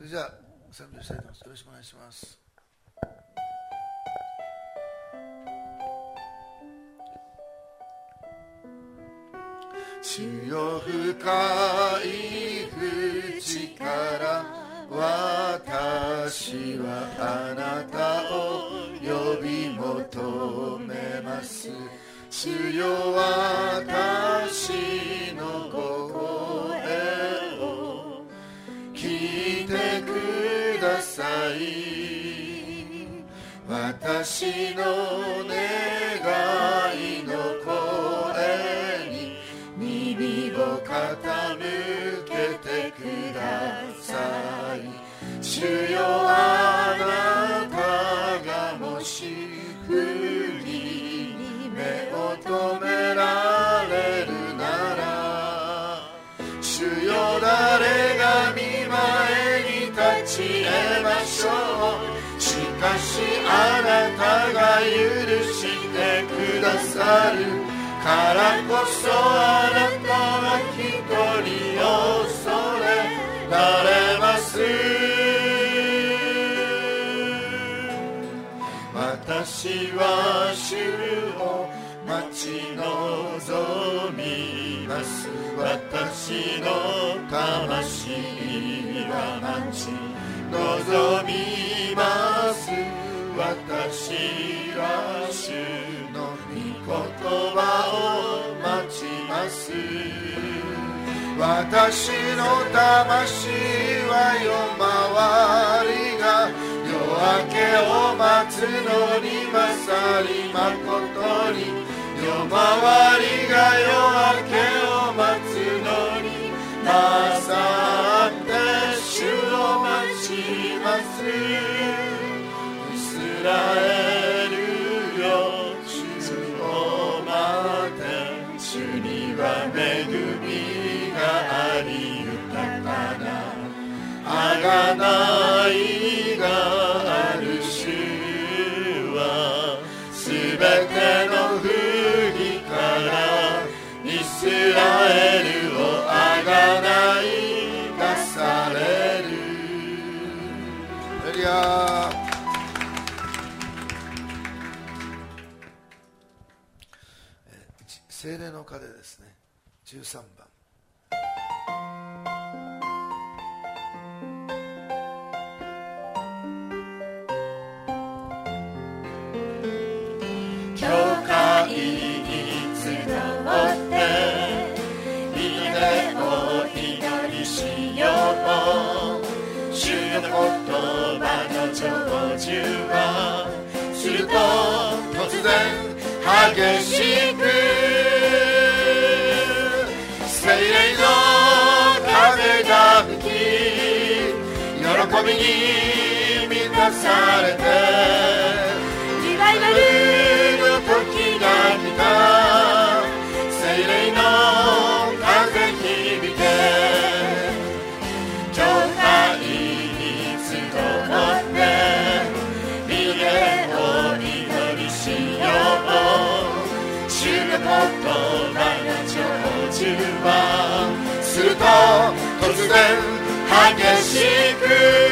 じゃあ賛美したいと思います。よろしくお願いします。主よ深い淵から私はあなたを呼び求めます。主よ私の声を聞いてください。私の願いの声に耳を傾けてください。主よあなたがもし不義に目を留められるなら、主よ誰が見前に立ち得ましょう。しかしあなたが許してくださるからこそ、あなたは一人を恐れられます。私は主を待ち望みます。私の魂は待ち望みます。私は主の御言葉を待ちます。私の魂は夜回りが夜明けを待つのに勝り誠に、夜回りが夜明けを待つのに勝って主を待ちます。イスラエルよ主を待て、主には恵みがあり豊かなあがないがある。主はすべての不義からイスラエルをあがないがされる。ハレルヤ。聖霊の鐘ですね。13番。 教会に集って夢を祈りしよう。主の言葉の成就はすると突然激しく聖霊の風が吹き、喜びに満たされてリバイバルの時が来た。聖霊の風響け、教会に集って夢を祈りしよう。主の言葉の成就はすると突然激しく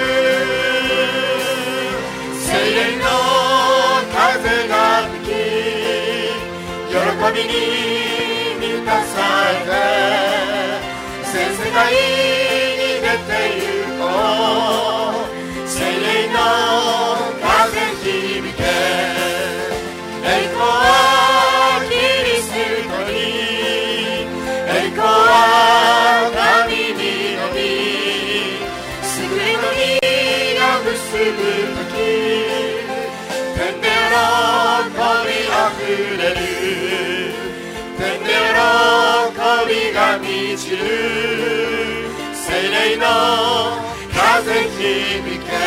聖霊の風が吹き、喜びに満たされて全世界に出て行こう。聖霊の風響け、栄光はキリストに、栄光は神にのみ、救いの実が結ぶとき、天で喜びあふれる、天で喜びが満ちる。聖霊の風響け。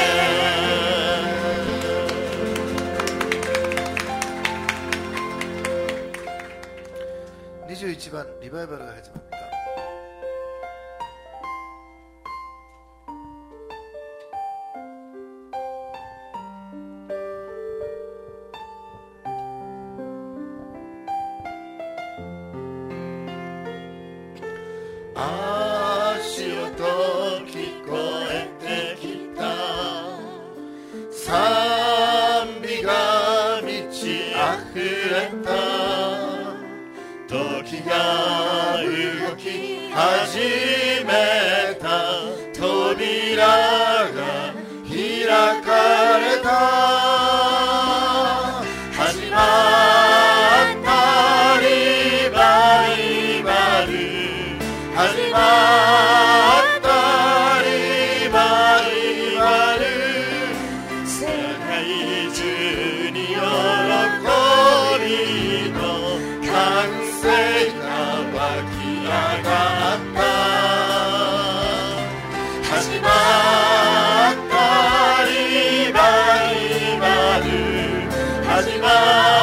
21番リバイバルが始まった。 足音聞こえてきが動き始めた。扉が開かれた。始まったリバイバル。始まったリバイバル。世界中に喜びの歓声が湧き上がった。始まったリバイバル。始ま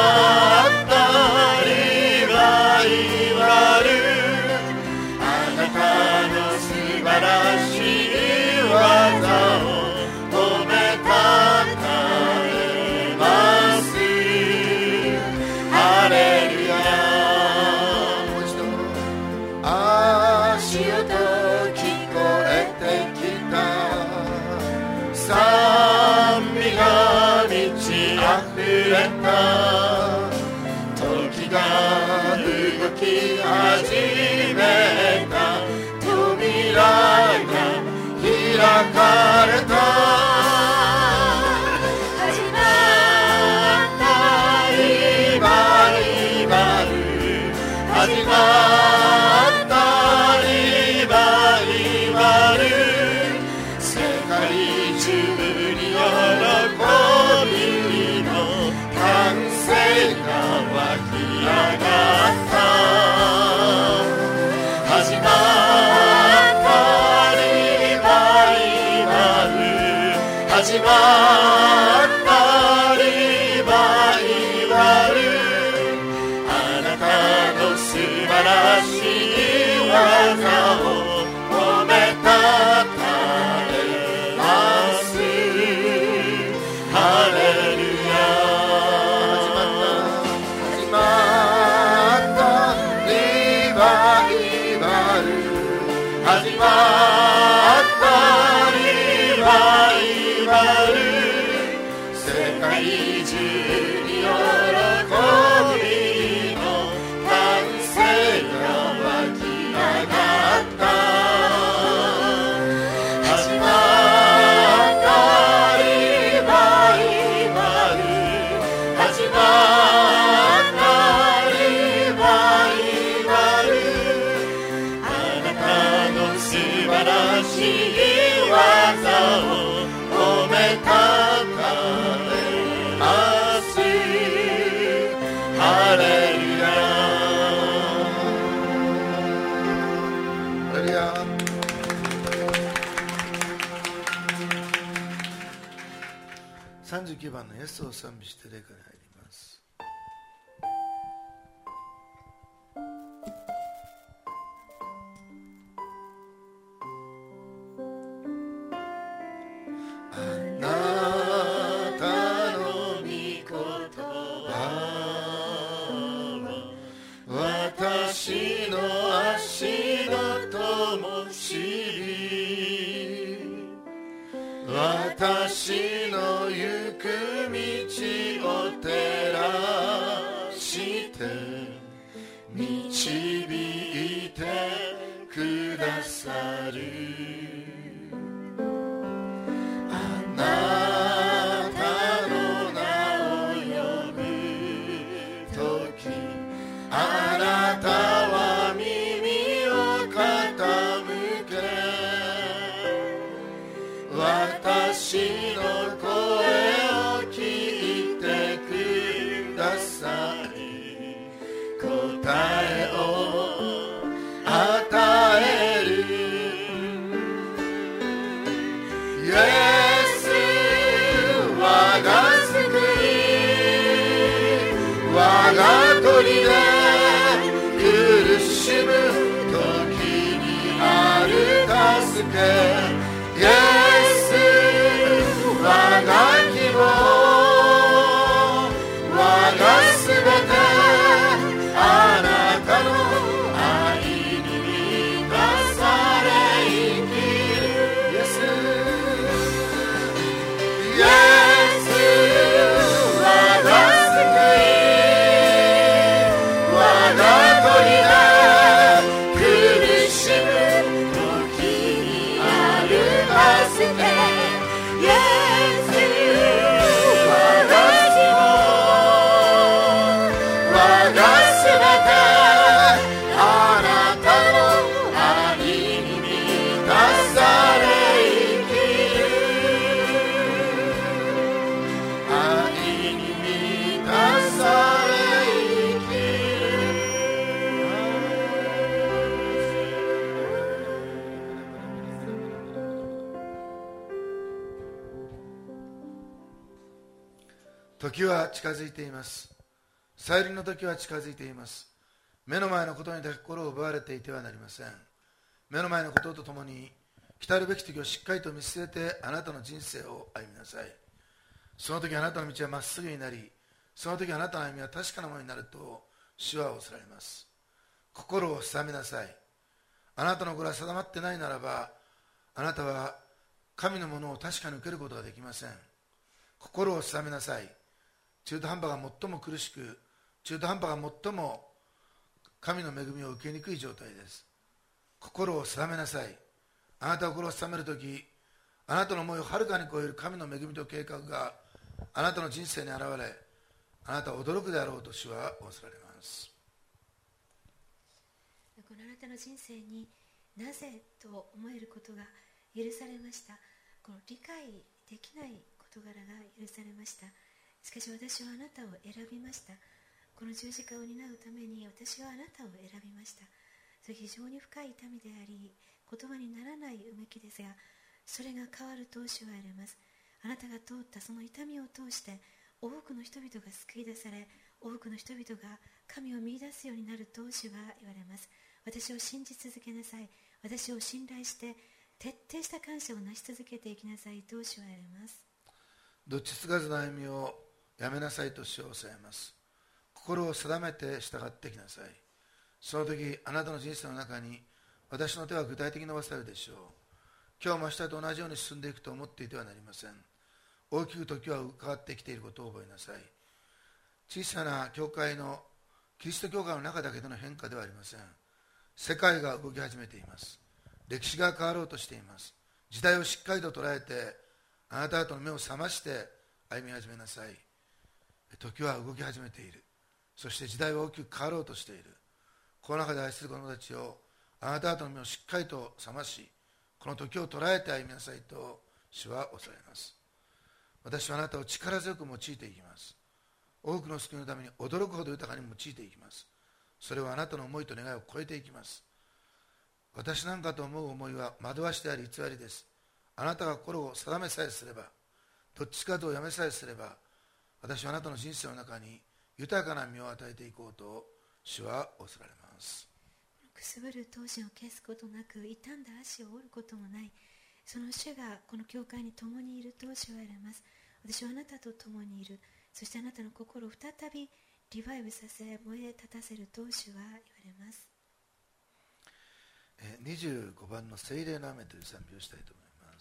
ったリバイバル。あなたの素晴らしい技を褒めたたえます。ハレルヤ。もう一度。足音聞こえてきた。賛美が満ち溢れた。時が動き始めた。扉が開かれた。始まったリバイバル。始まったリバイバル。世界中に喜びの歓声が湧き上がった。始まったリバイバル。始まったリバイバル。あなたの素晴らしい技を褒めたたえます。ハレルヤ。始まったリバイバル。始まったリバイバル。世界中に喜びの歓声が湧き上がった。始まったリバイバル。始まったリバイバル。あなたの素晴らしい技を褒めたたえます。ハレルヤ。 ハレルヤ。39番のイエスを賛美して礼歌に入ります。 あなたの御言葉は私の足の灯火。私の行く道を照らして導いてくださる。あなたの名を呼ぶとき、あなたは耳を傾け、私の声を聞いてくださり、答えを与える。イエス、我が救い、我が砦、苦しむ時にある助け。イエス、我が希望、我がすべて、あなたの愛に満たされ生きる。イエス、イエス、我が救い、我が砦、 時は近づいています。再臨の時は近づいています。目の前のことにだけ心を奪われていてはなりません。目の前のこととともに来たるべき時をしっかりと見据えてあなたの人生を歩みなさい。その時あなたの道はまっすぐになり、その時あなたの歩みは確かなものになると主は仰せられます。心を定めなさい。あなたの心は定まってないならば、あなたは神のものを確かに受けることができません。心を定めなさい。中途半端が最も苦しく、中途半端が最も神の恵みを受けにくい状態です。心を定めなさい。あなたが心を定めるとき、あなたの思いをはるかに超える神の恵みと計画があなたの人生に現れ、あなたは驚くであろうと主は仰せられます。 このあなたの人生になぜと思えることが許されました。この理解できない事柄が許されました。しかし私はあなたを選びました。この十字架を担うために私はあなたを選びました。それ非常に深い痛みであり、言葉にならないうめきですが、それが変わると主は言われます。あなたが通ったその痛みを通して多くの人々が救い出され、多くの人々が神を見出すようになると主は言われます。私を信じ続けなさい。私を信頼して徹底した感謝を成し続けていきなさいと主は言われます。 どっちつかずの歩みをやめなさいと主は教えます。心を定めて従ってきなさい。その時あなたの人生の中に私の手は具体的に伸ばされるでしょう。今日も明日と同じように進んでいくと思っていてはなりません。大きく時は変わってきていることを覚えなさい。小さな教会のキリスト教会の中だけでの変化ではありません。世界が動き始めています。歴史が変わろうとしています。時代をしっかりと捉えてあなた方の目を覚まして歩み始めなさい。時は動き始めている。そして時代は大きく変わろうとしている。この中で愛する子供たちを、あなた方の目をしっかりと覚まし、この時を捉えて歩みなさいと主はおっしゃいます。私はあなたを力強く用いていきます。多くの救いのために驚くほど豊かに用いていきます。それはあなたの思いと願いを超えていきます。私なんかと思う思いは惑わしであり偽りです。あなたが心を定めさえすれば、どっちかとやめさえすれば、私はあなたの人生の中に豊かな実を与えていこうと主は仰せられます。 くすぶる闘志を消すことなく、傷んだ足を折ることもない、その主がこの教会に共にいると主は言われます。私はあなたと共にいる。そしてあなたの心を再びリバイブさせ、燃え立たせると主は言われます。 25番の聖霊の雨という賛美をしたいと思います。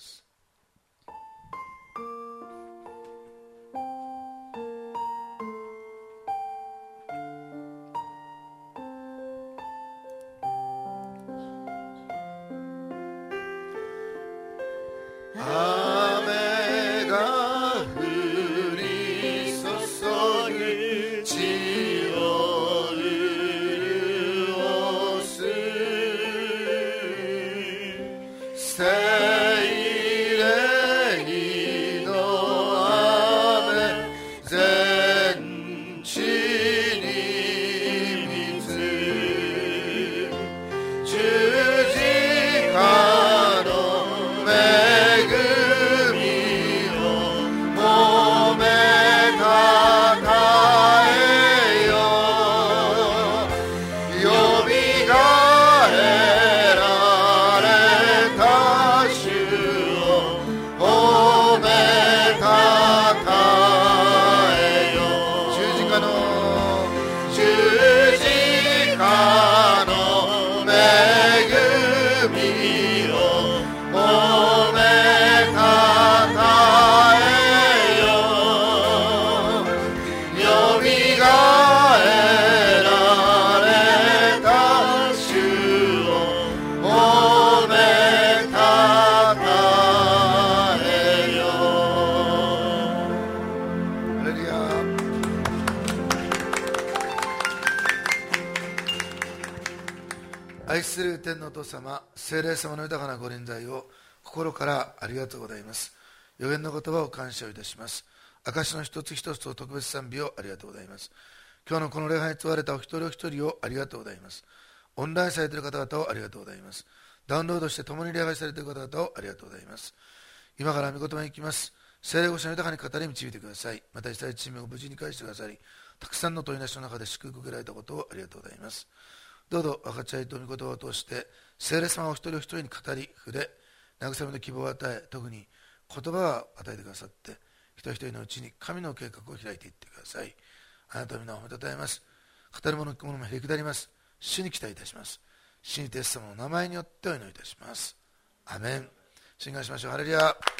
雨が降り注ぐ地を潤す聖霊の雨全地に満つ十字架の恵みをもめたたえよよみがえられた主をもめたたえよ十字架の恵みをもめたたえよよみがえられた主をもめたたえよ。 ハレルヤ。愛する天のお父様、聖霊様の豊かなご臨在を心からありがとうございます。予言の言葉を感謝をいたします。証の一つ一つと特別賛美をありがとうございます。今日のこの礼拝に問われたお一人お一人をありがとうございます。オンラインされている方々をありがとうございます。ダウンロードして共に礼拝されている方々をありがとうございます。今から御言葉に行きます。 聖霊ご者の豊かに語り導いてください。また被災チームを無事に返してくださり、たくさんの問いなしの中で祝福を受けられたことをありがとうございます。どうぞ分かち合いと御言葉を通して聖霊様を一人一人に語り触れ、慰めの希望を与え、特に言葉を与えてくださって、一人一人のうちに神の計画を開いていってください。あなたの皆を褒めたたえます。語る者聞く者もへりくだります。主に期待いたします。主にイエス様の名前によってお祈りいたします。アメン。信願しましょう。ハレルヤ。